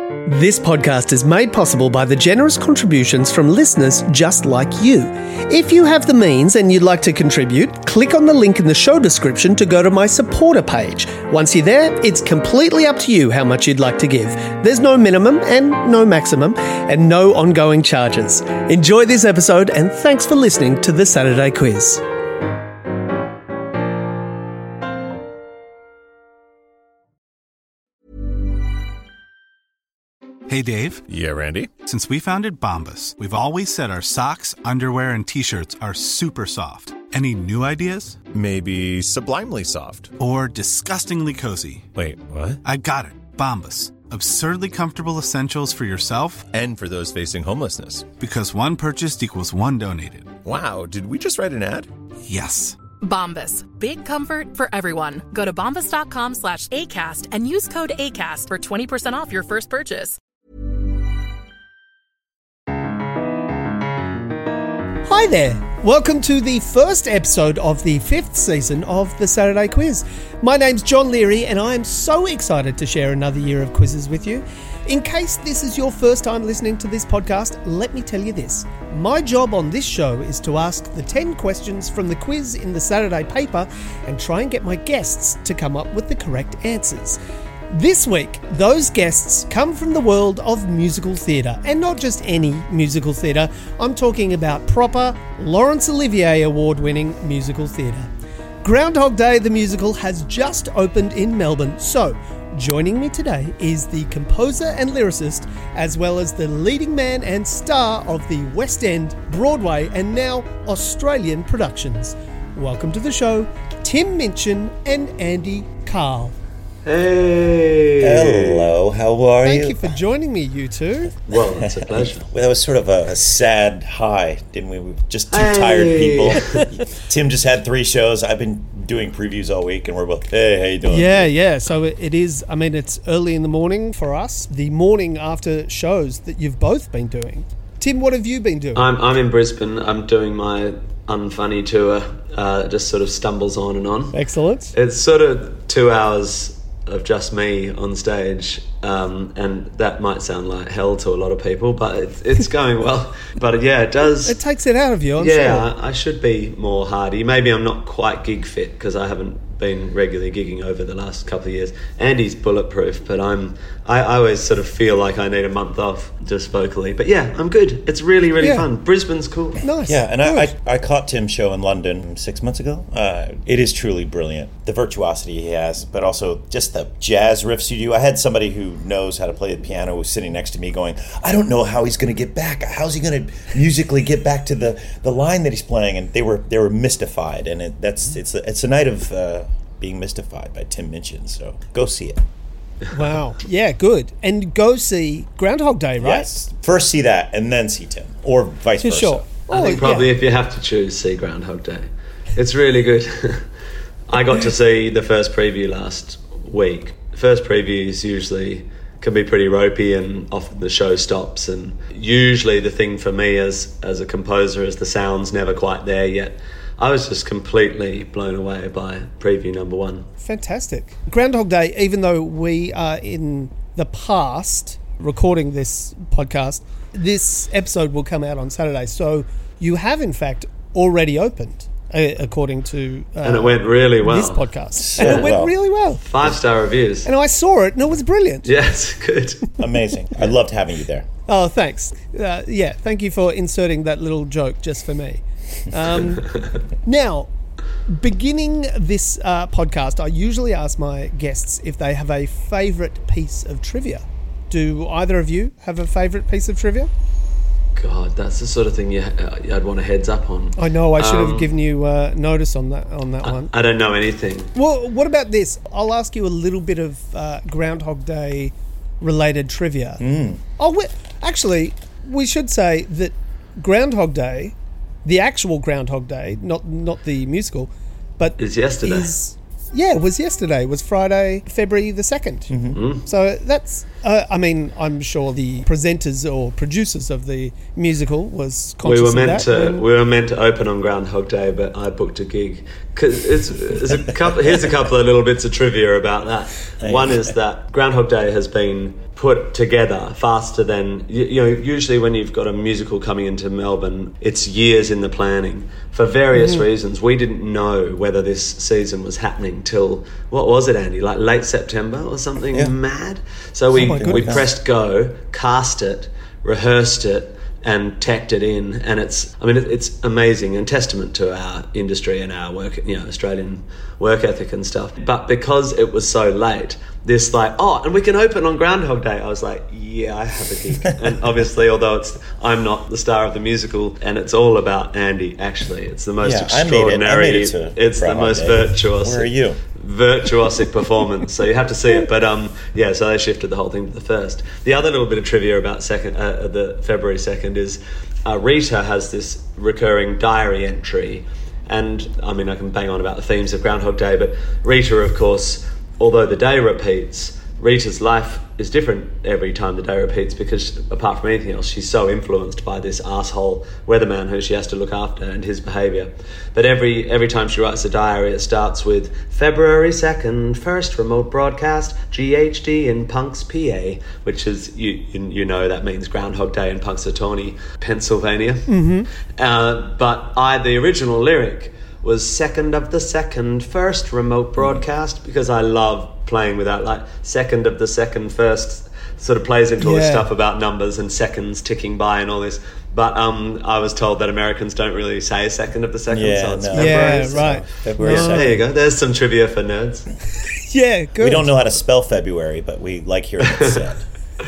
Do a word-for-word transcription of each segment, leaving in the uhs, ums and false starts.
This podcast is made possible by the generous contributions from listeners just like you. If you have the means and you'd like to contribute, click on the link in the show description to go to my supporter page. Once you're there, it's completely up to you how much you'd like to give. There's no minimum and no maximum and no ongoing charges. Enjoy this episode and thanks for listening to the Saturday Quiz. Hey, Dave. Yeah, Randy? Since we founded Bombas, we've always said our socks, underwear, and T-shirts are super soft. Any new ideas? Maybe sublimely soft. Or disgustingly cozy. Wait, what? I got it. Bombas. Absurdly comfortable essentials for yourself and for those facing homelessness. Because one purchased equals one donated. Wow, did we just write an ad? Yes. Bombas. Big comfort for everyone. Go to bombas.com slash ACAST and use code ACAST for twenty percent off your first purchase. Hi there. Welcome to the first episode of the fifth season of the Saturday Quiz. My name's John Leary and I am so excited to share another year of quizzes with you. In case this is your first time listening to this podcast, let me tell you this. My job on this show is to ask the ten questions from the quiz in the Saturday paper and try and get my guests to come up with the correct answers. This week, those guests come from the world of musical theatre, and not just any musical theatre. I'm talking about proper Laurence Olivier award-winning musical theatre. Groundhog Day the musical has just opened in Melbourne, so joining me today is the composer and lyricist, as well as the leading man and star of the West End, Broadway, and now Australian productions. Welcome to the show, Tim Minchin and Andy Carl. Hey! Hello, how are Thank you? you for joining me, you two. Well, it's a pleasure. Well, that was sort of a, a sad high, didn't we? We were just two Hey. tired people. Tim just had three shows. I've been doing previews all week, and we're both, hey, how you doing? Yeah, yeah. So it it is, I mean, it's early in the morning for us, the morning after shows that you've both been doing. Tim, what have you been doing? I'm I'm in Brisbane. I'm doing my Unfunny tour. Uh, it just sort of stumbles on and on. Excellent. It's sort of two hours of just me on stage, um, and that might sound like hell to a lot of people, but it's, it's going well. But yeah, it does. It takes it out of you, I'm yeah, sure. I, I should be more hardy. Maybe I'm not quite gig fit because I haven't been regularly gigging over the last couple of years. Andy's bulletproof, but I'm I, I always sort of feel like I need a month off just vocally. But yeah, I'm good. It's really, really Yeah. fun. Brisbane's cool. Nice. Yeah, and I, Good. I, I caught Tim's show in London six months ago. Uh, it is truly brilliant. The virtuosity he has, but also just the jazz riffs you do. I had somebody who knows how to play the piano who was sitting next to me going, I don't know how he's going to get back. How's he going to musically get back to the, the line that he's playing? And they were they were mystified. And it, that's it's a, it's a night of uh, being mystified by Tim Minchin. So go see it. Wow. Yeah, good. And go see Groundhog Day, right? Yes. First see that and then see Tim, or vice For versa. sure. I think Oh, probably yeah. if you have to choose, see Groundhog Day. It's really good. I got to see the first preview last week. First previews usually can be pretty ropey and often the show stops, and usually the thing for me as as a composer is the sound's never quite there yet. I was just completely blown away by preview number one. Fantastic. Groundhog Day, even though we are in the past recording this podcast, this episode will come out on Saturday. So you have, in fact, already opened, uh, according to uh, And it went really well. this podcast. So and it went well. really well. Five star reviews. And I saw it and it was brilliant. Yes, good. Amazing. I loved having you there. Oh, thanks. Uh, yeah, thank you for inserting that little joke just for me. Um, now, beginning this uh, podcast, I usually ask my guests if they have a favourite piece of trivia. Do either of you have a favourite piece of trivia? God, that's the sort of thing you, uh, I'd want a heads up on. I know I should have Um, given you uh, notice on that on that one. I don't know anything. Well, what about this? I'll ask you a little bit of uh, Groundhog Day related trivia. Mm. Oh, we, actually, we should say that Groundhog Day, the actual Groundhog Day, not not the musical, but It's yesterday. is yeah, it was yesterday. It was Friday, February the second. Mm-hmm. So that's Uh, I mean, I'm sure the presenters or producers of the musical was conscious We were of meant that. to when- we were meant to open on Groundhog Day, but I booked a gig. 'Cause it's, it's a couple. Here's a couple of little bits of trivia about that. One is that Groundhog Day has been put together faster than you, you know. Usually, when you've got a musical coming into Melbourne, it's years in the planning for various Mm-hmm. reasons. We didn't know whether this season was happening till what was it, Andy? Like late September or something Yeah. mad. So we Oh my we goodness. pressed go, cast it, rehearsed it, and tacked it in, and it's I mean it, it's amazing and testament to our industry and our work, you know, Australian work ethic and stuff. But because it was so late, this like, oh, and we can open on Groundhog Day, I was like, yeah, I have a gig. And obviously, although it's I'm not the star of the musical, and it's all about Andy. Actually, it's the most Yeah, I made it- I extraordinary. made it to it's the Groundhog most Day. virtuous. Where are you? Virtuosic performance, so you have to see it. But um, yeah, so they shifted the whole thing to the first. The other little bit of trivia about second, uh, the February second is uh, Rita has this recurring diary entry, and I mean I can bang on about the themes of Groundhog Day, but Rita, of course, although the day repeats, Rita's life is different every time the day repeats because apart from anything else, she's so influenced by this asshole weatherman who she has to look after and his behaviour. But every every time she writes a diary, it starts with February second, first remote broadcast, G H D in Punks, P A, which is, you you, you know, that means Groundhog Day in Punxsutawney, Pennsylvania. Mm-hmm. Uh, but I, the original lyric was second of the second, first remote broadcast, because I love playing with that, like second of the second, first sort of plays into all this Yeah. stuff about numbers and seconds ticking by and all this. But um, I was told that Americans don't really say second of the second, Yeah, so it's no. February. Yeah, so- right. February Yeah, second. there you go. There's some trivia for nerds. Yeah, good. We don't know how to spell February, but we like hearing it said.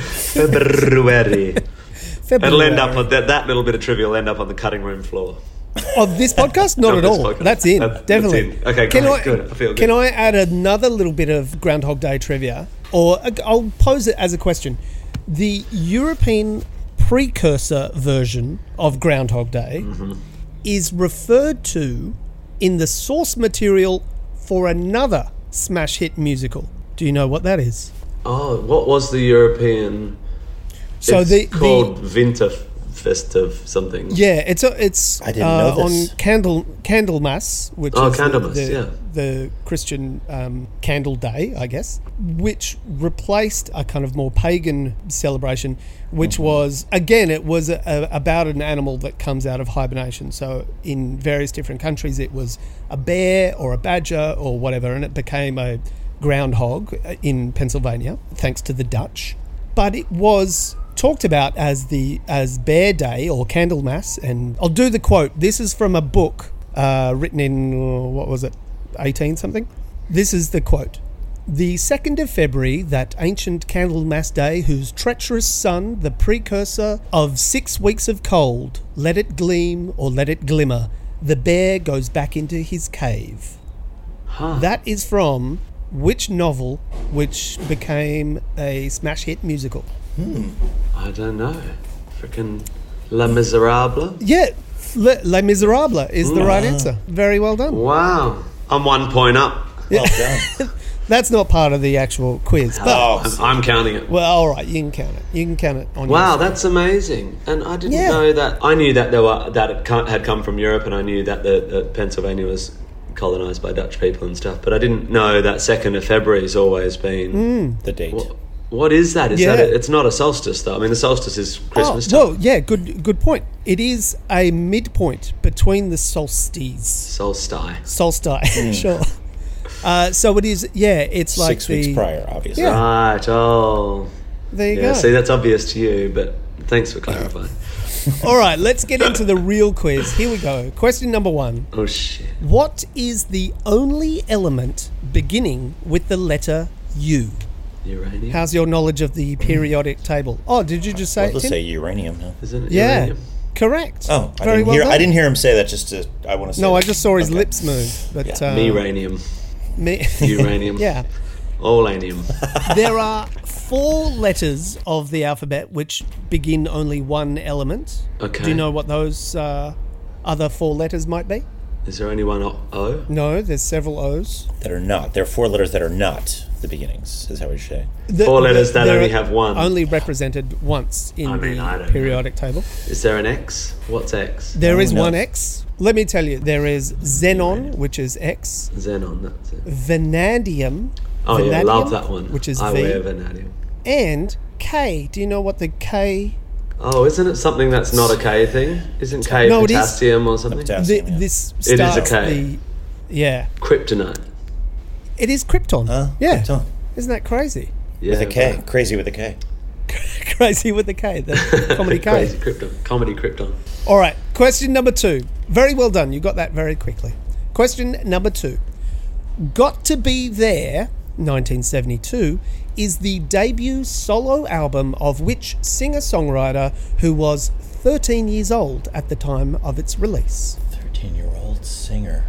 February. February. It'll end up on that, that little bit of trivia will end up on the cutting room floor. Of this podcast? Not Of at this all. podcast. That's in, That's- definitely. that's in. Okay, can great, I, good. I feel Can good. I add another little bit of Groundhog Day trivia? Or uh, I'll pose it as a question. The European precursor version of Groundhog Day Mm-hmm. is referred to in the source material for another smash hit musical. Do you know what that is? Oh, what was the European... So it's the- the- called Winterfest of something. Yeah, it's a, it's I didn't uh, know this. on Candle Candlemas, which Oh, is the- Candlemas, the, yeah. the Christian um, candle day, I guess, which replaced a kind of more pagan celebration, which Mm-hmm. was again it was a, a, about an animal that comes out of hibernation. So in various different countries, it was a bear or a badger or whatever, and it became a groundhog in Pennsylvania, thanks to the Dutch. But it was talked about as the as Bear Day or Candlemas, and I'll do the quote. This is from a book uh, written in uh, what was it, eighteen something. This is the quote: "The second of February, that ancient Candlemas day, whose treacherous sun, the precursor of six weeks of cold, let it gleam or let it glimmer, the bear goes back into his cave." Huh. That is from which novel, which became a smash hit musical? I don't know. Freaking Les Miserables. Yeah, Les, Les Miserables is the right answer. Very well done. Wow. I'm one point up. Well done. That's not part of the actual quiz, but Oh, I'm, I'm counting it. well, all right, you can count it. You can count it on. Wow, your that's amazing. And I didn't Yeah. know that. I knew that there were that it co- had come from Europe, and I knew that the, that Pennsylvania was colonised by Dutch people and stuff. But I didn't know that second of February has always been. the date. What, what is that? Is Yeah. that? A, it's not a solstice, though. I mean, the solstice is Christmas oh, time. well, yeah, good, good point. It is a midpoint between the solstices. Solstice. Solstice, sure. Uh, so it is. Yeah, it's like Six the, weeks prior, obviously. Yeah. Right. Oh. There you Yeah. go. See, that's obvious to you, but thanks for clarifying. All right, let's get into the real quiz. Here we go. Question number one. Oh shit. What is the only element beginning with the letter U? Uranium. How's your knowledge of the periodic table? Oh, did you just say Well, it, let's Tim? say uranium. No? Isn't it Yeah, uranium? correct. Oh, I very didn't well hear. done. I didn't hear him say that. Just to, I want to say. No, I that. just saw his Okay. lips move. But Yeah. uh, Uranium. me- Uranium. yeah, Allanium. there are four letters of the alphabet which begin only one element. Okay. Do you know what those uh, other four letters might be? Is there only one O? O? No, there's several O's. That are not. There are four letters that are not the beginnings. Is that what you're saying? The- Four letters that they're only have one. Only represented once in I mean, I the don't periodic table. Is there an X? What's X? There is no. one X. Let me tell you, there is xenon, which is X, Xenon, that's it. vanadium, Oh yeah, I vanadium, love that one. which is I V, wear vanadium. and K. Do you know what the K? Oh, isn't it something that's not a K thing? Isn't K No, it is. potassium or something? Potassium. The, yeah. this It is a starts K. the yeah. Kryptonite. It is Krypton. Huh? Yeah, Krypton. Isn't that crazy? Yeah, With a K. Crazy with a K. Crazy with the K, the comedy K. Crazy Krypton. Comedy Krypton. All right, question number two. Very well done. You got that very quickly. Question number two. Got to Be There, nineteen seventy-two, is the debut solo album of which singer-songwriter who was thirteen years old at the time of its release? thirteen-year-old singer.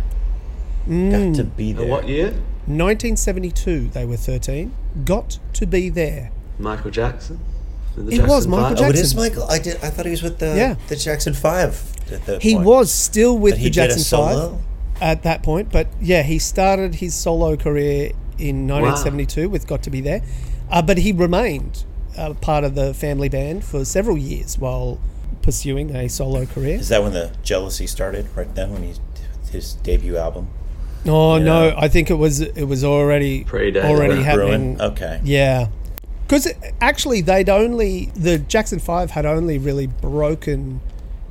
Mm. Got to be there. Uh, What year? nineteen seventy-two, they were thirteen. Got to Be There. Michael Jackson? The It was Jackson Michael Five? Jackson. Oh, it is Michael. I did. I thought he was with the Yeah. the Jackson Five. At that He point. was still with But the he did a Jackson solo? Five at that point, but yeah, he started his solo career in nineteen seventy-two with Got to Be There, uh, but he remained uh, part of the family band for several years while pursuing a solo career. Is that when the jealousy started? Right then, when he his debut album. Oh Yeah. no, I think it was it was already Predated already that. happening. Bruin? Okay. Yeah, because actually they'd only the Jackson Five had only really broken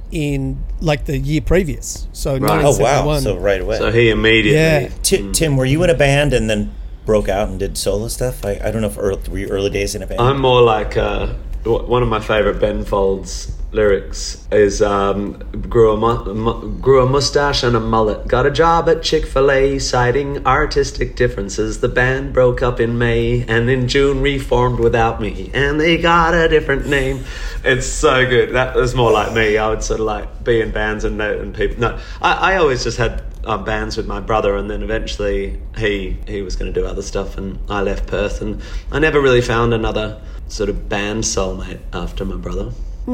in like the year previous, so Right. nineteen Oh seventy-one. wow! So right away. So he immediately... Yeah. Ti- Tim, were you in a band and then broke out and did solo stuff? I, I don't know if early, were you early days in a band. I'm more like uh, w- one of my favourite Ben Folds lyrics is um, grew a mu- mu- grew a mustache and a mullet, got a job at Chick-fil-A, citing artistic differences. The band broke up in May and in June reformed without me, and they got a different name. It's so good. That was more like me. I would sort of like be in bands and know and people. No, I, I always just had uh, bands with my brother, and then eventually he he was going to do other stuff, and I left Perth, and I never really found another sort of band soulmate after my brother.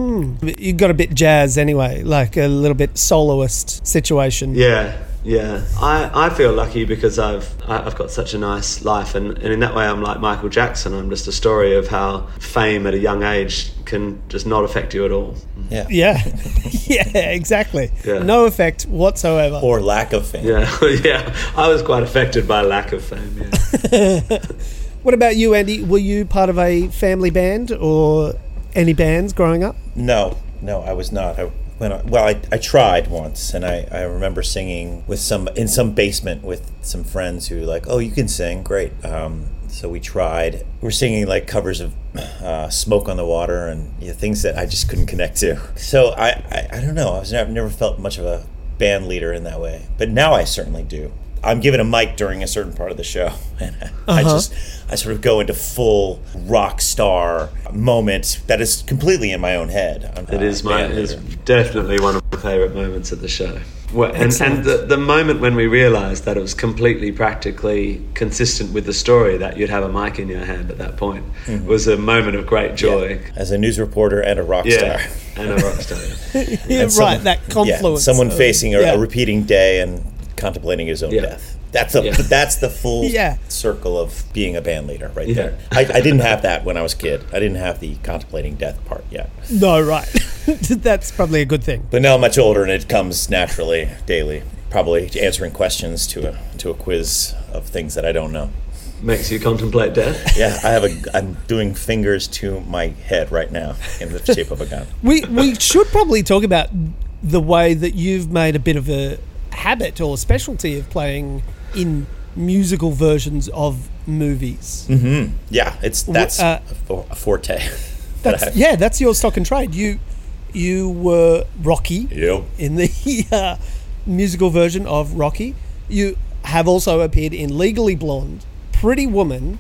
You got a bit jazz anyway, like a little bit soloist situation. Yeah, yeah. I, I feel lucky because I've I- I've got such a nice life, and, and in that way I'm like Michael Jackson. I'm just a story of how fame at a young age can just not affect you at all. yeah. Yeah, yeah, exactly. Yeah. No effect whatsoever. Or lack of fame. Yeah, yeah. I was quite affected by lack of fame. Yeah. What about you, Andy? Were you part of a family band or any bands growing up? No, no, I was not. I, when I, well, I, I tried once, and I, I remember singing with some in some basement with some friends who were like, "Oh, you can sing, great." Um, so we tried. We were singing like covers of uh, "Smoke on the Water" and you know, things that I just couldn't connect to. So I, I, I don't know. I was never, never felt much of a band leader in that way, but now I certainly do. I'm given a mic during a certain part of the show, and I Uh-huh. just I sort of go into full rock star moment that is completely in my own head. I'm It not is a my band it's leader. definitely one of my favourite moments of the show. Well, and Excellent. and the, the moment when we realised that it was completely practically consistent with the story that you'd have a mic in your hand at that point was a moment of great joy. Yeah. As a news reporter and a rock Yeah, star. and a rock star. Yeah, right, someone- that confluence. Yeah, someone of- facing a, yeah. a repeating day and contemplating his own Yeah. death. That's the Yeah. that's the full Yeah. circle of being a band leader right Yeah. there. I, I didn't have that when I was a kid. I didn't have the contemplating death part yet. No, right. That's probably a good thing. But now I'm much older and it comes naturally, daily. Probably answering questions to a to a quiz of things that I don't know. Makes you contemplate death. Yeah, I have a. I'm doing fingers to my head right now in the shape of a gun. We we should probably talk about the way that you've made a bit of a habit or specialty of playing in musical versions of movies. Yeah, it's that's uh, a, for, a forte. that That's I have. yeah, that's your stock and trade. You you were Rocky Yep. in the uh, musical version of Rocky. You have also appeared in Legally Blonde, Pretty Woman,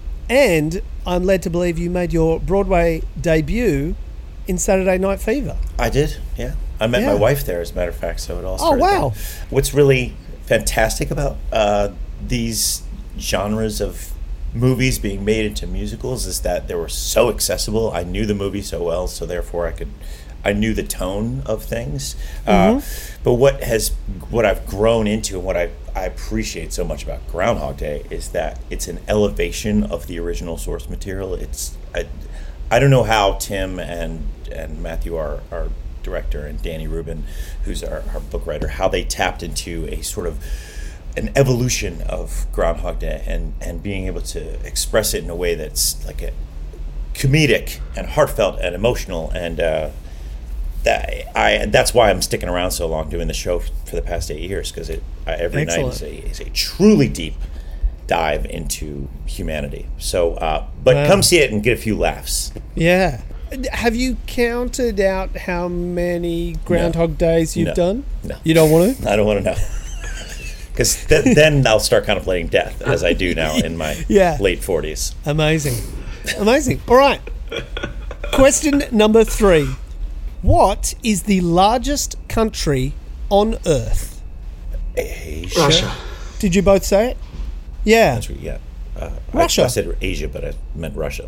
and I'm led to believe you made your Broadway debut in Saturday Night Fever. I did, yeah. I met Yeah. my wife there, as a matter of fact, so it all Oh, started wow. there. What's really fantastic about uh, these genres of movies being made into musicals is that they were so accessible. I knew the movie so well, so therefore I could I knew the tone of things. Mm-hmm. Uh, but what has what I've grown into and what I, I appreciate so much about Groundhog Day is that it's an elevation of the original source material. It's I, I don't know how Tim and and Matthew, our, our director, and Danny Rubin, who's our, our book writer, how they tapped into a sort of an evolution of Groundhog Day and, and being able to express it in a way that's like a comedic and heartfelt and emotional, and uh, that I that's why I'm sticking around so long doing the show for the past eight years, because it uh, every Excellent. night is a, is a truly deep dive into humanity. So, uh, but Wow. come see it and get a few laughs. Yeah. Have you counted out how many Groundhog Days you've No. done? No. You don't want to? I don't want to know. Because th- then I'll start contemplating death, as I do now in my Yeah. late forties. Amazing. Amazing. All right. Question number three. What is the largest country on Earth? Asia? Russia. Did you both say it? Yeah. Country, yeah. Uh, Russia. I, I said Asia, but I meant Russia.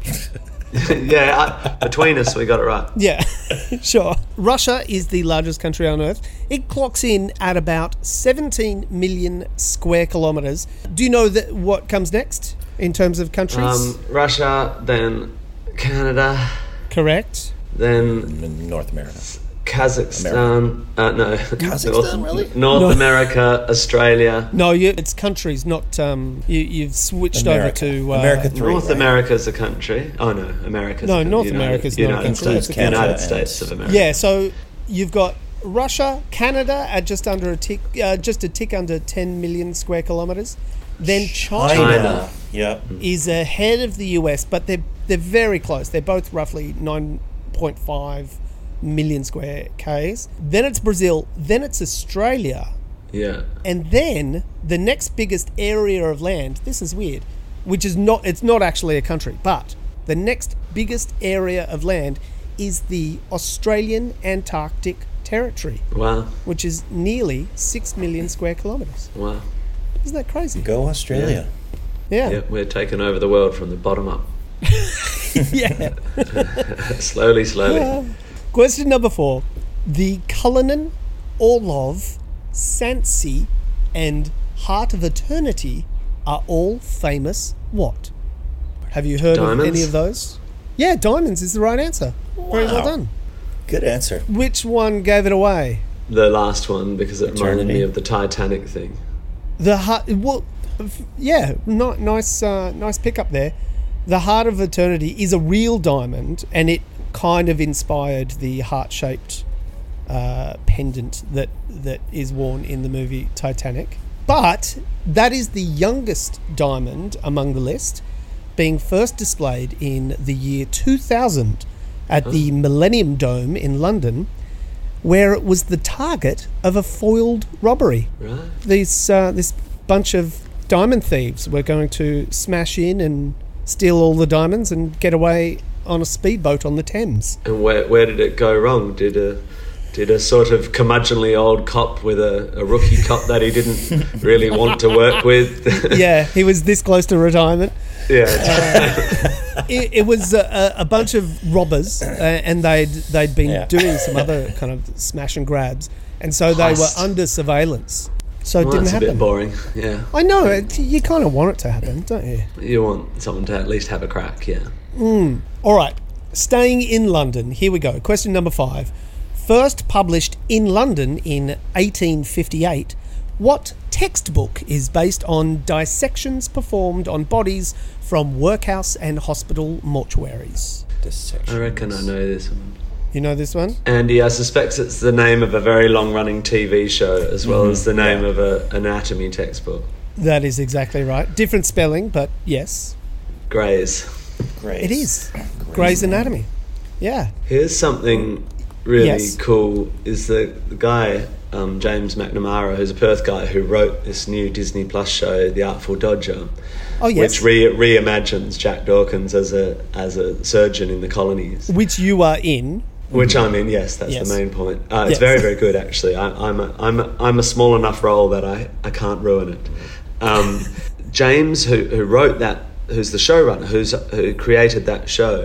yeah, I, between us, we got it right. Yeah, sure. Russia is the largest country on Earth. It clocks in at about seventeen million square kilometres. Do you know that what comes next in terms of countries? Um, Russia, then Canada, Correct. then in North America. Kazakhstan. Uh, no, Kazakhstan, North, really? North No. America, Australia. No, you, it's countries, not... Um, you, you've switched over America. to... Uh, America three. North right? America's a country. Oh no, America's No, a, North United, America's not a United country, States, that's a United country. States of America. Yeah, so you've got Russia, Canada at just under a tick, uh, just a tick under ten million square kilometres. Then China, China. Yeah. is ahead of the U S, but they're they're very close. They're both roughly nine point five million square k's. Then it's Brazil. Then it's Australia, Yeah. and then the next biggest area of land. This is weird, which is not. It's not actually a country, but the next biggest area of land is the Australian Antarctic Territory, Wow. which is nearly six million square kilometres. Wow. Isn't that crazy? Go Australia. Yeah. Yeah, we're taking over the world from the bottom up. Yeah. slowly, slowly. Question number four. The Cullinan, Orlov, Sancy, and Heart of Eternity are all famous what? Have you heard Diamonds? of any of those? Yeah, diamonds is the right answer. Very well Wow. done. Good answer. Which one gave it away? The last one, because it reminded Eternity. me of the Titanic thing. The heart. Well, f- yeah, ni- nice, uh, nice pickup there. The Heart of Eternity is a real diamond, and it kind of inspired the heart-shaped uh, pendant that that is worn in the movie Titanic. But that is the youngest diamond among the list, being first displayed in the year two thousand at the Millennium Dome in London, where it was the target of a foiled robbery. Right. These uh, this bunch of diamond thieves were going to smash in and steal all the diamonds and get away on a speedboat on the Thames. And where where did it go wrong? Did a did a sort of curmudgeonly old cop with a, a rookie cop that he didn't really want to work with? Yeah, he was this close to retirement. yeah. It, it was a, a bunch of robbers, uh, and they'd they'd been Yeah. doing some other kind of smash and grabs, and so they Heist. were under surveillance. So it Well, didn't that's a happen. bit boring. Yeah. I know it, you kind of want it to happen, don't you? You want someone to at least have a crack. Yeah. All right, staying in London, here we go. Question number five. First published in London in eighteen fifty-eight, what textbook is based on dissections performed on bodies from workhouse and hospital mortuaries? Dissection. I reckon I know this one. You know this one? Andy, I suspect it's the name of a very long-running T V show as well as the name of an anatomy textbook. That is exactly right. Different spelling, but yes, Gray's. Great. it is. Grey's Anatomy. Yeah. Here's something really Yes. cool, is the, the guy, um, James McNamara, who's a Perth guy, who wrote this new Disney Plus show, The Artful Dodger, Oh, yes. which re- reimagines Jack Dawkins as a as a surgeon in the colonies. Which you are in. Which I'm in, yes, that's Yes. the main point. Uh, it's Yes. very, very good, actually. I, I'm, a, I'm, a, I'm a small enough role that I, I can't ruin it. Um, James, who, who wrote that, who's the showrunner, who's, who created that show,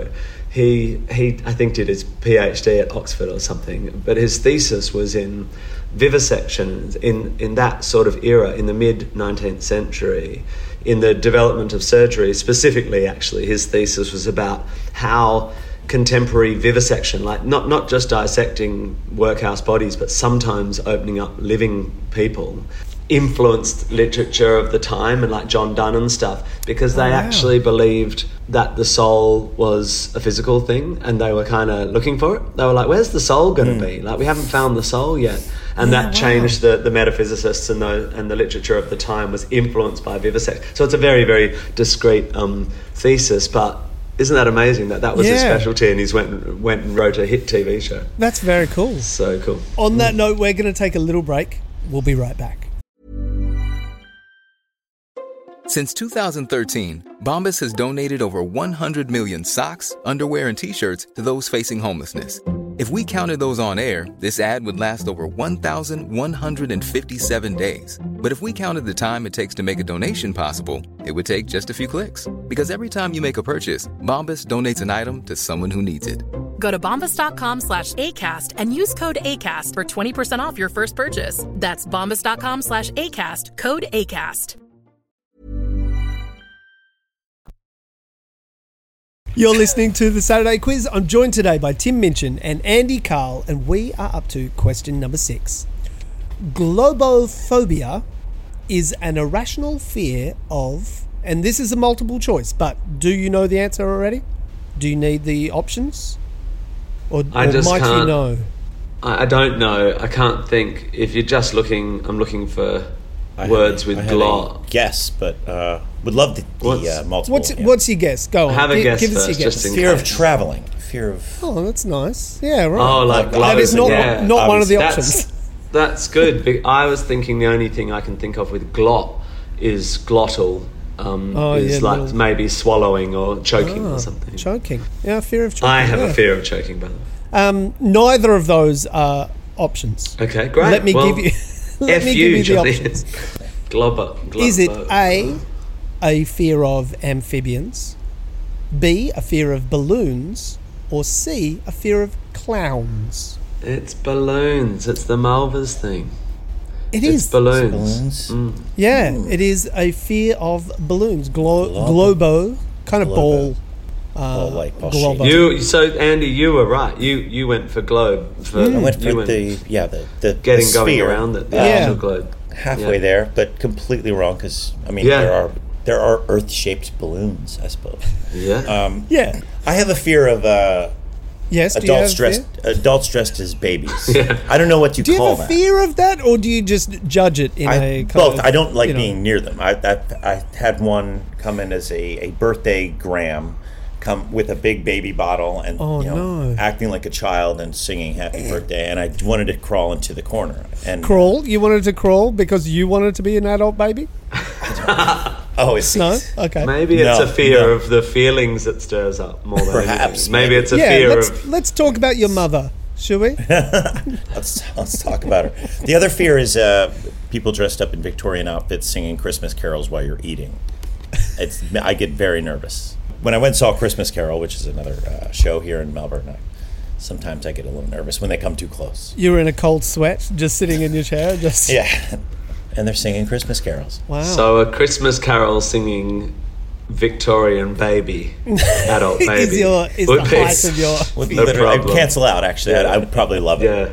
he he I think did his PhD at Oxford or something, but his thesis was in vivisection in in that sort of era in the mid nineteenth century, in the development of surgery specifically. Actually, his thesis was about how contemporary vivisection, like not not just dissecting workhouse bodies, but sometimes opening up living people, influenced literature of the time, and like John Donne and stuff, because they Oh, wow. actually believed that the soul was a physical thing, and they were kind of looking for it. They were like, where's the soul going to be? Like, we haven't found the soul yet. And Yeah, that wow. changed the, the metaphysicists and the, and the literature of the time was influenced by vivisection. So it's a very, very discreet um, thesis, but isn't that amazing that that was his Yeah. specialty, and he's went, went and wrote a hit T V show. That's very cool. So cool. On that note, we're going to take a little break. We'll be right back. Since two thousand thirteen, Bombas has donated over one hundred million socks, underwear, and T-shirts to those facing homelessness. If we counted those on air, this ad would last over one thousand one hundred fifty-seven days. But if we counted the time it takes to make a donation possible, it would take just a few clicks. Because every time you make a purchase, Bombas donates an item to someone who needs it. Go to bombas.com slash ACAST and use code ACAST for twenty percent off your first purchase. That's bombas.com slash ACAST, code ACAST. You're listening to the Saturday Quiz. I'm joined today by Tim Minchin and Andy Carl, and we are up to question number six. Globophobia is an irrational fear of, and this is a multiple choice, but do you know the answer already? Do you need the options? Or, I or just might you can't- know? I, I don't know. I can't think. If you're just looking, I'm looking for I had words a- with I had a glot. Guess, but uh, would love the, What's- the uh, multiple. What's yeah. what's your guess? Go on. Have a Gi- guess give us first, your just guess. in fear of case. traveling? Fear of Oh, that's nice. Yeah, right. Oh, like That that is not yeah. not one of the Obviously. options. That's, that's good. Be- I was thinking the only thing I can think of with glot is glottal. Um, Oh, is yeah, like little- maybe swallowing or choking Ah, or something. Choking. Yeah, fear of choking. I have yeah. a fear of choking, by the way. Um, neither of those are options. Okay, great. Let me Well, give you. let F me you, give you the Johnny. options. Globber, globber. Is it A, a fear of amphibians, B, a fear of balloons, or C, a fear of clowns? It's balloons. It's the Malvers thing. It It's is. balloons. balloons. Yeah, it is a fear of balloons. Glo- Globo. globo, kind of Globo. ball. Ball like ball globo. shape. You so Andy, you were right. You you went for globe. For, I went you for the yeah the the getting the going sphere. around it. The Yeah. actual globe. halfway Yeah. there, but completely wrong because I mean Yeah. there are there are Earth-shaped balloons, I suppose. Yeah. Um, Yeah. I have a fear of uh, Yes. Do you adults have dressed fear? adults dressed as babies. Yeah. I don't know what you Do you call have a that. fear of that, or do you just judge it in I, a kind both. of, I don't like you know- being near them. I, I I had one come in as a, a birthday gram, come with a big baby bottle and Oh, you know, no. acting like a child and singing happy birthday, and I wanted to crawl into the corner and Crawl? You wanted to crawl because you wanted to be an adult baby? Oh, it's No? Okay. Maybe it's No, a fear no. of the feelings it stirs up more than Perhaps, anything. Maybe, maybe. it's a yeah, fear let's, of let's talk about your mother, shall we? Let's let's talk about her. The other fear is uh, people dressed up in Victorian outfits singing Christmas carols while you're eating. It's I get very nervous when I went and saw Christmas Carol, which is another uh, show here in Melbourne. I, sometimes I get a little nervous when they come too close. You were in a cold sweat, just sitting in your chair, just Yeah, and they're singing Christmas carols. wow. so a Christmas carol singing Victorian baby, adult baby. is your is would the be height of your? Would No literally, I'd problem. cancel out. Actually, I'd, Yeah. I would probably love it. Yeah.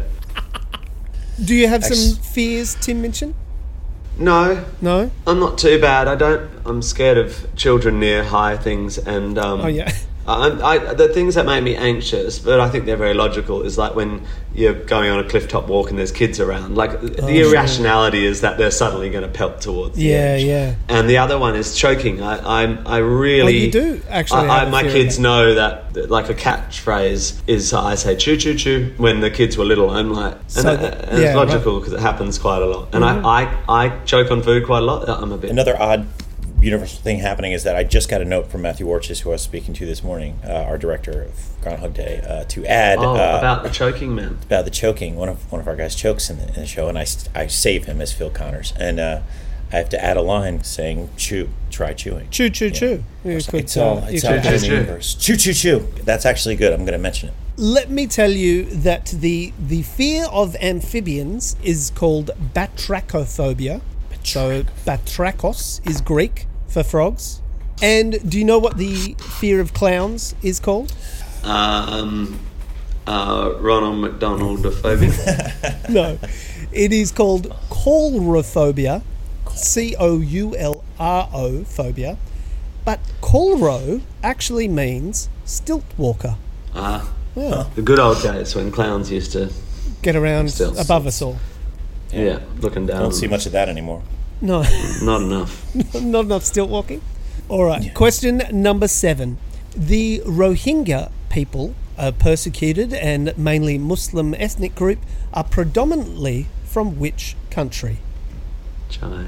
Do you have Ex- some fears, Tim mentioned? No, No. I'm not too bad. I don't. I'm scared of children near high things, and um, Oh yeah. I, I, the things that make me anxious, but I think they're very logical, is like when you're going on a cliff top walk and there's kids around. Like the irrationality is that they're suddenly going to pelt towards the Yeah, edge. yeah. And the other one is choking. I, I'm, I really. Oh, you do actually I, have I, a my fear of kids that. know that, that, like a catchphrase is I say choo choo choo when the kids were little. I'm like, and, So it- that- and yeah, it's logical because it happens quite a lot. And I, I, I choke on food quite a lot. I'm a bit. Another odd universal thing happening is that I just got a note from Matthew Orches, who I was speaking to this morning, uh, our director of Groundhog Day, uh, to add oh, uh, about the choking man. about the choking. One of one of our guys chokes in the, in the show, and I, I save him as Phil Connors, and uh, I have to add a line saying "chew try chewing. Chew, chew, chew. You could, It's all, uh, you it's could all do in that. the universe. Chew, chew, chew. That's actually good. I'm going to mention it. Let me tell you that the the fear of amphibians is called batrachophobia. So batrachos is Greek for frogs. And do you know what the fear of clowns is called? Um, uh, Ronald McDonald phobia. No, it is called coulrophobia, C O U L R O phobia. But coulro actually means stilt walker. Ah, Yeah. the good old days when clowns used to, Get around Stilts. above us all. yeah, looking I down. don't see much of that anymore. No, Not enough. not enough stilt walking. All right, question number seven. The Rohingya people, a persecuted and mainly Muslim ethnic group, are predominantly from which country? China.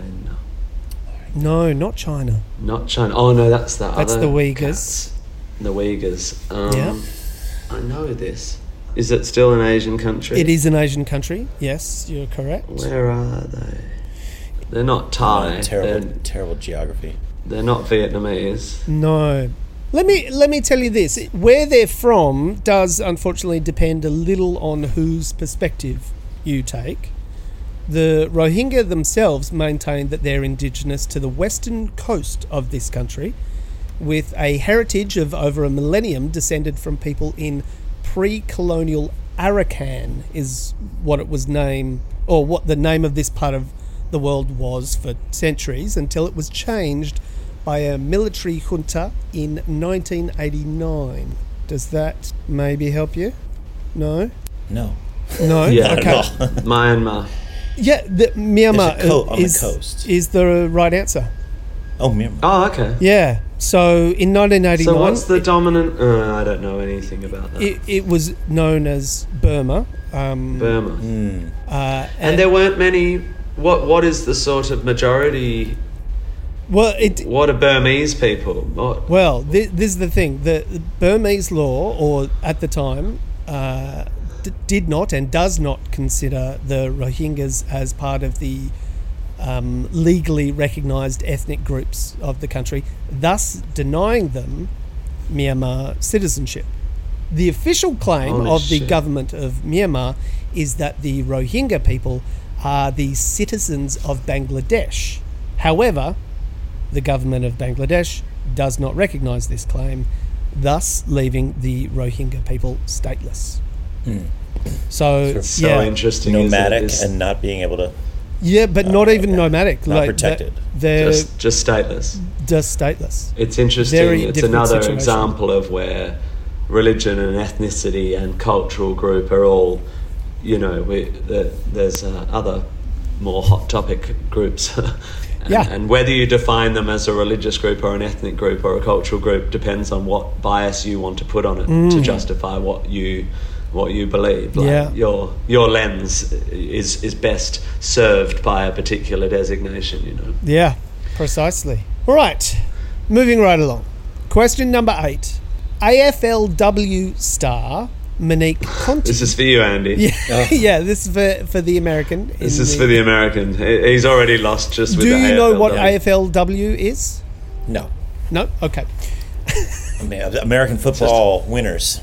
No, not China. Not China. Oh no, that's the That's other the Uyghurs. cats. The Uyghurs. Um, Yeah. I know this. Is it still an Asian country? It is an Asian country. Yes, you're correct. Where are they? They're not Thai. Oh, terrible, They're, terrible geography. they're not Vietnamese. No. Let me let me tell you this. Where they're from does unfortunately depend a little on whose perspective you take. The Rohingya themselves maintain that they're indigenous to the western coast of this country, with a heritage of over a millennium descended from people in pre-colonial Arakan, is what it was named, or what the name of this part of the world was for centuries, until it was changed by a military junta in nineteen eighty-nine. Does that maybe help you? No? No. No? Yeah, Okay. no. Myanmar. Yeah, the, Myanmar There's a co- on the is, coast. is the right answer. Oh, Myanmar. Oh, okay. Yeah. So in nineteen eighty-nine, So what's the dominant? Uh, I don't know anything about that. it, it was known as Burma. Um, Burma. Mm. uh, And there weren't many. What What is the sort of majority? well, it What are Burmese people? What? well, thi- this is the thing: the, the Burmese law, or at the time, uh, d- did not and does not consider the Rohingyas as part of the um, legally recognised ethnic groups of the country, thus denying them Myanmar citizenship. The official claim Holy of the shit. government of Myanmar is that the Rohingya people are the citizens of Bangladesh. However, the government of Bangladesh does not recognise this claim, thus leaving the Rohingya people stateless. So, So yeah, interesting. isn't it? Nomadic It's and not being able to. yeah, but not even nomadic. Not like, protected. They're just just stateless. just stateless. It's interesting. Very It's different another situation. example of where religion and ethnicity and cultural group are all, you know, we, the, there's uh, other more hot topic groups. and, Yeah. and whether you define them as a religious group or an ethnic group or a cultural group depends on what bias you want to put on it to justify what you what you believe. Like Yeah. your your lens is is best served by a particular designation, you know. Yeah, precisely. All right, moving right along. Question number eight. A F L W star Monique Conti. This is for you, Andy. yeah, yeah, this is for, for the American. This in is for the American. He- He's already lost just with Do the you know what A A F L W is? No. No? Okay. I mean, American football winners.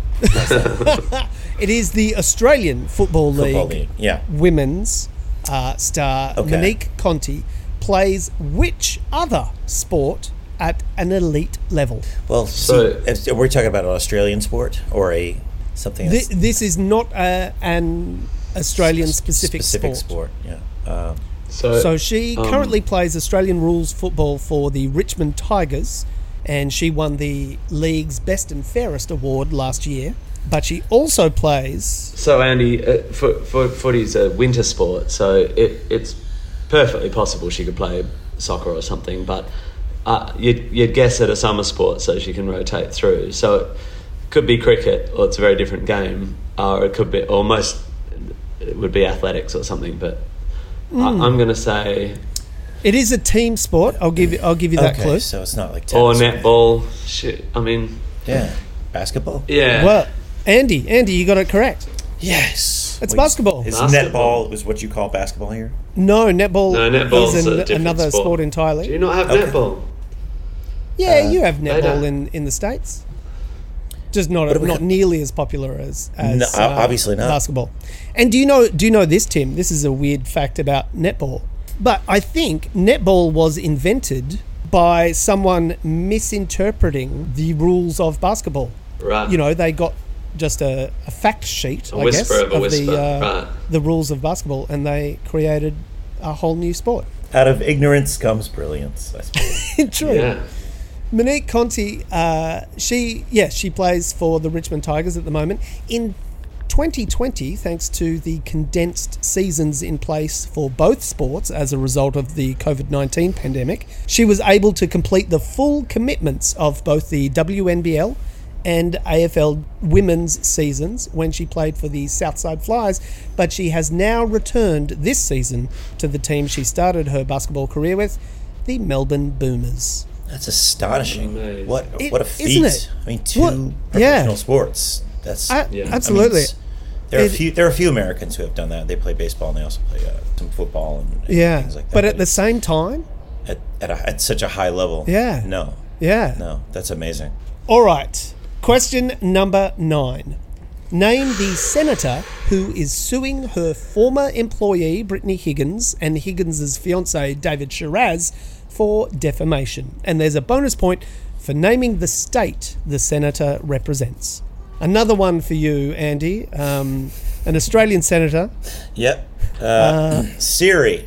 It is the Australian Football League, Football league. Yeah. women's uh, star Okay. Monique Conti plays which other sport at an elite level? Well, So- so if, we're talking about an Australian sport or a something This, that's this is not a, an Australian specific, specific sport. sport. Yeah. Um, So, So she um, currently plays Australian rules football for the Richmond Tigers, and she won the league's Best and Fairest award last year. But she also plays. So Andy, uh, for, for, footy's a winter sport, so it, it's perfectly possible she could play soccer or something. But uh, you'd, you'd guess at a summer sport, so she can rotate through. So it could be cricket, or it's a very different game, or it could be, or most it would be athletics or something. But I, I'm going to say, It is a team sport. I'll give you. I'll give you that okay, clue. so it's not like or tennis netball. Shit, I mean, Yeah. Basketball. yeah. Well, Andy, Andy, you got it correct. Yes. It's Wait, basketball. Is Basketball. netball is what you call basketball here? No, netball No, netball's is a an, different another sport. sport entirely. Do you not have Okay. netball? Yeah, Uh, you have netball don't. in, in the States. Just not But we not got- nearly as popular as, as No, uh, obviously not. basketball. And do you know do you know this, Tim? This is a weird fact about netball. But I think netball was invented by someone misinterpreting the rules of basketball. Right. You know, they got just a, a fact sheet, A I whisper guess, of a whisper, the uh, right. the rules of basketball, and they created a whole new sport. Out of ignorance comes brilliance, I suppose. True. Yeah. Monique Conti, uh, she yeah, she plays for the Richmond Tigers at the moment. In twenty twenty, thanks to the condensed seasons in place for both sports as a result of the COVID nineteen pandemic, she was able to complete the full commitments of both the W N B L and A F L women's seasons when she played for the Southside Flyers, but she has now returned this season to the team she started her basketball career with, the Melbourne Boomers. That's astonishing. Amazing. What It- what a isn't feat! it? I mean, two What- professional yeah. sports. That's I- Yeah. Absolutely. I mean, it's- there are a It- few. There are a few Americans who have done that. They play baseball and they also play uh, some football and, and Yeah, things like that. but at the it's same time, at at, a, at such a high level. Yeah. No. yeah. No. That's amazing. All right. Question number nine. Name the senator who is suing her former employee, Brittany Higgins, and Higgins' fiance, David Shiraz, for defamation. And there's a bonus point for naming the state the senator represents. Another one for you, Andy. Um, an Australian senator. Yep. Uh, Siri.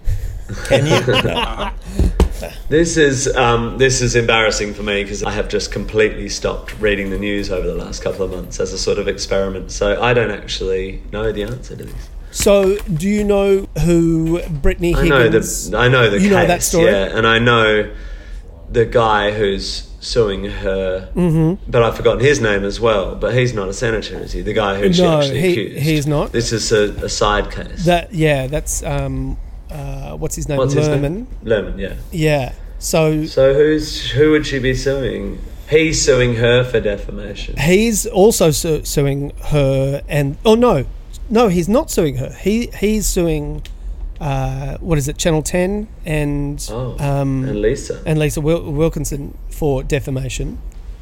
Can you? No. This is um, this is embarrassing for me because I have just completely stopped reading the news over the last couple of months as a sort of experiment. So I don't actually know the answer to this. So, do you know who Brittany I know Higgins... the I know the You case, know that story? yeah, and I know the guy who's suing her, mm-hmm. but I've forgotten his name as well. But he's not a senator, is he? The guy who she No, actually he- accused. he's not. This is a, a side case. That, yeah, that's... Um, uh, what's his name? What's his Lerman. name? Lerman, yeah. Yeah. So... So who's who would she be suing? He's suing her for defamation. He's also su- suing her, and oh no, no, he's not suing her. He he's suing, uh, what is it, Channel Ten and Oh, um, and Lisa. and Lisa Wil- Wilkinson for defamation,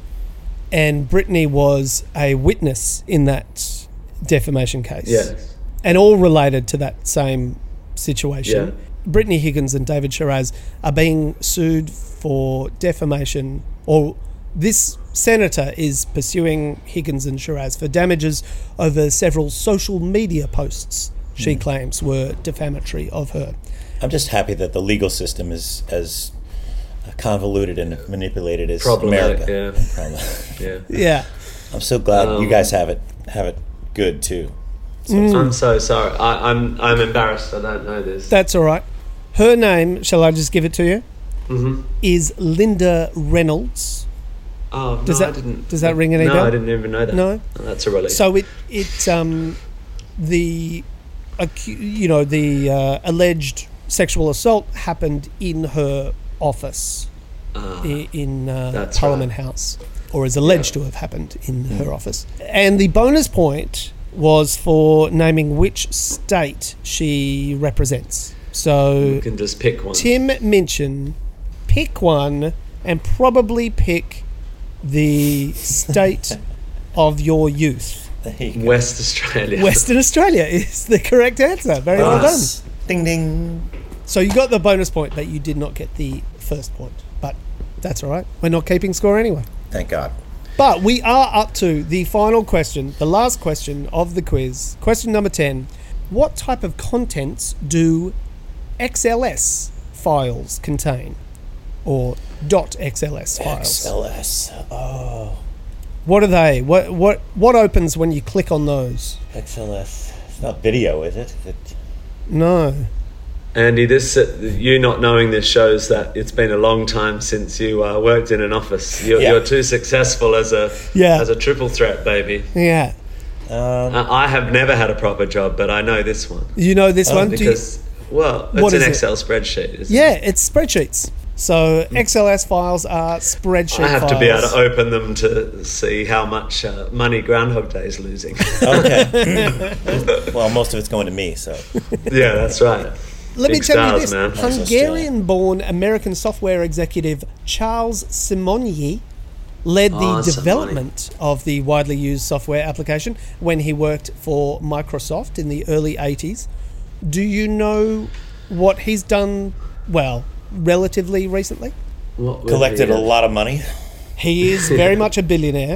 and Brittany was a witness in that defamation case. Yes. and all related to that same situation. Yeah. Brittany Higgins and David Shiraz are being sued for defamation, or this senator is pursuing Higgins and Shiraz for damages over several social media posts she claims were defamatory of her. I'm just happy that the legal system is as convoluted and manipulated as Problematic, America. yeah. Problem- Yeah. Yeah. I'm so glad Um, you guys have it have it good too. I'm so sorry. I, I'm I'm embarrassed. I don't know this. That's all right. Her name, shall I just give it to you? mm-hmm. Is Linda Reynolds. Oh, no, Does I that- didn't. does that ring any no, bell? I didn't even know that. No? Oh, that's a relief. So it it um the acu- you know the uh, alleged sexual assault happened in her office Ah, i- in uh, that's Parliament right. House, or is alleged to have happened in her office. And the bonus point was for naming which state she represents. So you can just pick one. Tim Minchin, pick one and probably pick the state of your youth. There you go. West Australia. Western Australia is the correct answer. Very well done. Yes. Ding ding. So you got the bonus point that you did not get the first point, but that's all right. We're not keeping score anyway. Thank God. But we are up to the final question, the last question of the quiz. Question number ten. What type of contents do X L S files contain? Or .xls files? X L S. Oh, What are they? What what what opens when you click on those? X L S. It's not video, is it? it No. Andy, this uh, you not knowing this shows that it's been a long time since you uh, worked in an office. You're, Yeah. you're too successful as a Yeah. as a triple threat, baby. Yeah. um, Uh, I have never had a proper job, but I know this one You know this one? Do you- because well, it's What an is it? Excel spreadsheet. Isn't yeah, it's spreadsheets. So X L S files are spreadsheet it? I have files. to be able to open them to see how much uh, money Groundhog Day is losing. okay. Well, most of it's going to me, so Yeah, that's right. Let Big me tell stars, you this. man. Hungarian-born American software executive Charles Simonyi led the Oh, Simonyi. development of the widely used software application when he worked for Microsoft in the early eighties. Do you know what he's done, well, relatively recently? What would Collected he a have? lot of money. He is very much a billionaire,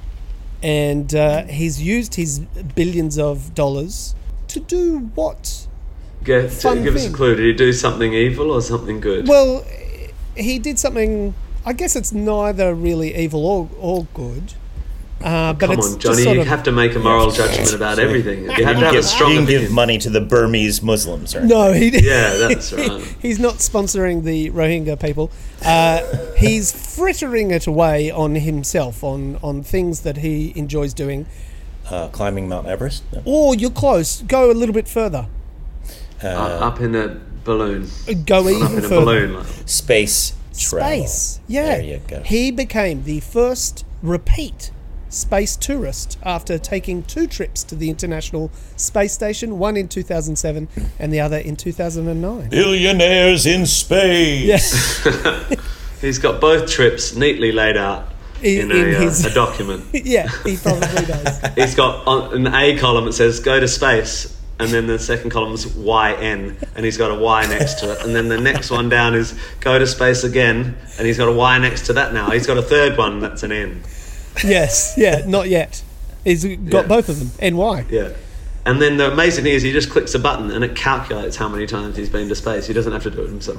and uh, he's used his billions of dollars to do what? Get, Fun give us thing. a clue. Did he do something evil or something good? Well, he did something. I guess it's neither really evil or, or good. Uh, but Come it's on, just Johnny. sort You of, have to make a moral judgment about everything. You have to have a give, strong you can give opinion. money to the Burmese Muslims. Or No, he did. Yeah, that's right. He's not sponsoring the Rohingya people. Uh, he's frittering it away on himself, on, on things that he enjoys doing. uh, climbing Mount Everest. No. Or you're close. Go a little bit further. Uh, up in a balloon. Go Up even in a further. balloon. Like. Space travel. Space. Yeah. There you go. He became the first repeat space tourist after taking two trips to the International Space Station, one in two thousand seven and the other in two thousand nine. Billionaires in space. Yes. He's got both trips neatly laid out In- in, a, in uh, his- a document. Yeah, he probably does. He's got on an A column that says go to space, and then the second column is Y N, and he's got a Y next to it. And then the next one down is go to space again, and he's got a Y next to that now. He's got a third one that's an N. Yes, yeah, not yet. He's got Yeah. both of them. N Y. Yeah. And then the amazing thing is he just clicks a button and it calculates how many times he's been to space. He doesn't have to do it himself.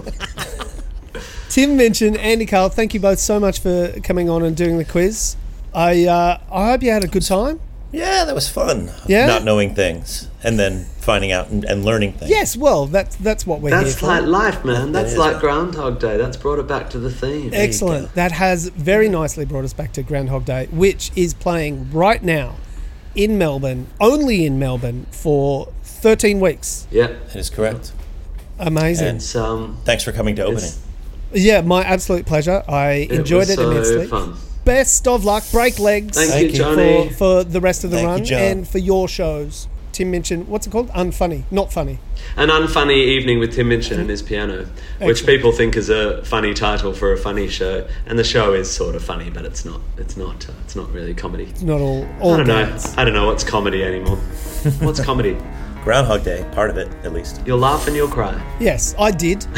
Tim mentioned Andy Carl. Thank you both so much for coming on and doing the quiz. I uh, I hope you had a good time. Yeah, that was fun. Yeah? Not knowing things and then finding out and, and learning things. Yes, well, that's that's what we're That's here for. like life, man. That's is, like man. Groundhog Day. That's brought it back to the theme. Excellent. That has very nicely brought us back to Groundhog Day, which is playing right now in Melbourne, only in Melbourne, for thirteen weeks. Yeah. That is correct. Amazing. And- It's, um, Thanks for coming to opening. it's, Yeah, my absolute pleasure. I it enjoyed was it so immensely. fun. Best of luck. Break legs Thank, Thank you, you. Johnny. for, for the rest of the Thank you, run John. and for your shows. Tim mentioned, what's it called? Unfunny. Not funny. An unfunny evening with Tim Minchin and his piano, which Excellent. people think is a funny title for a funny show, and the show is sort of funny, but it's not. It's not. Uh, it's not really comedy. It's not all, all I don't know. games. I don't know what's comedy anymore. What's comedy? Groundhog Day, part of it at least. You'll laugh and you'll cry. Yes, I did.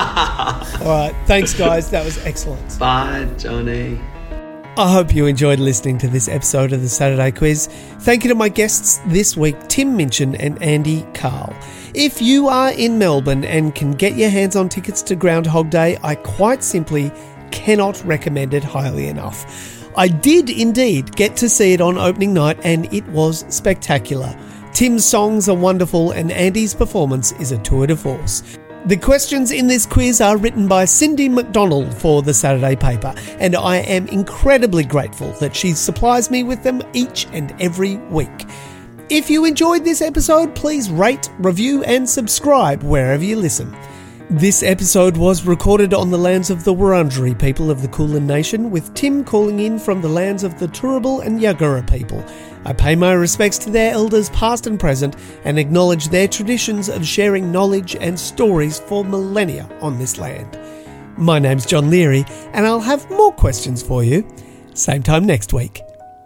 All right. Thanks, guys. That was excellent. Bye, Johnny. I hope you enjoyed listening to this episode of the Saturday Quiz. Thank you to my guests this week, Tim Minchin and Andy Carl. If you are in Melbourne and can get your hands on tickets to Groundhog Day, I quite simply cannot recommend it highly enough. I did indeed get to see it on opening night and it was spectacular. Tim's songs are wonderful and Andy's performance is a tour de force. The questions in this quiz are written by Cindy McDonald for the Saturday paper, and I am incredibly grateful that she supplies me with them each and every week. If you enjoyed this episode, please rate, review, and subscribe wherever you listen. This episode was recorded on the lands of the Wurundjeri people of the Kulin Nation, with Tim calling in from the lands of the Turrbal and Yagara people. I pay my respects to their elders past and present and acknowledge their traditions of sharing knowledge and stories for millennia on this land. My name's John Leary, and I'll have more questions for you same time next week.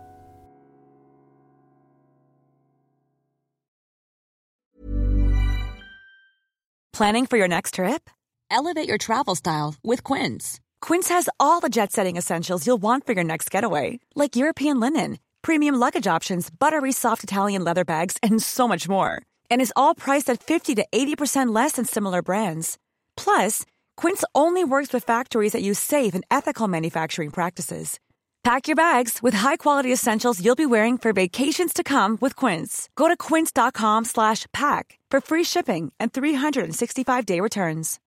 Planning for your next trip? Elevate your travel style with Quince. Quince has all the jet-setting essentials you'll want for your next getaway, like European linen, premium luggage options, buttery soft Italian leather bags, and so much more. And is all priced at fifty to eighty percent less than similar brands. Plus, Quince only works with factories that use safe and ethical manufacturing practices. Pack your bags with high-quality essentials you'll be wearing for vacations to come with Quince. Go to quince.com slash pack for free shipping and three sixty-five day returns.